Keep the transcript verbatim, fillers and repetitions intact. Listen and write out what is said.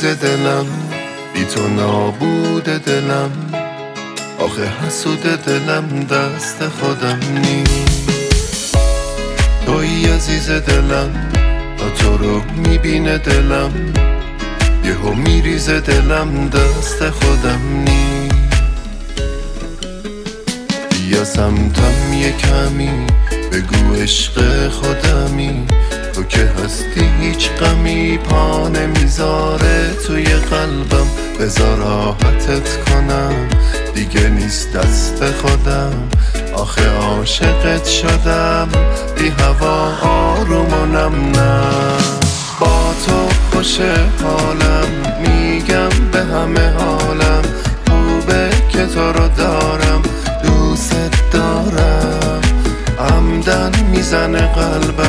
دلم، بی تو نابود دلم، آخه حسود دلم دست خودم نیست. توی عزیز دلم، تا تو رو میبینه دلم، یهو میریزه دلم دست خودم نیست. بیا سمتم یه کمی، بگو عشق خودمی، تو که هستی هیچ غمی پا نمیذاره توی قلبم. بذار راحتت کنم، دیگه نیست دست خودم، آخه عاشقت شدم، بی هوا آروم و نم نم. با تو خوش حالم، میگم به همه حالم، خوبه که تو رو دارم، دوست دارم، عمدن میزنه قلبم.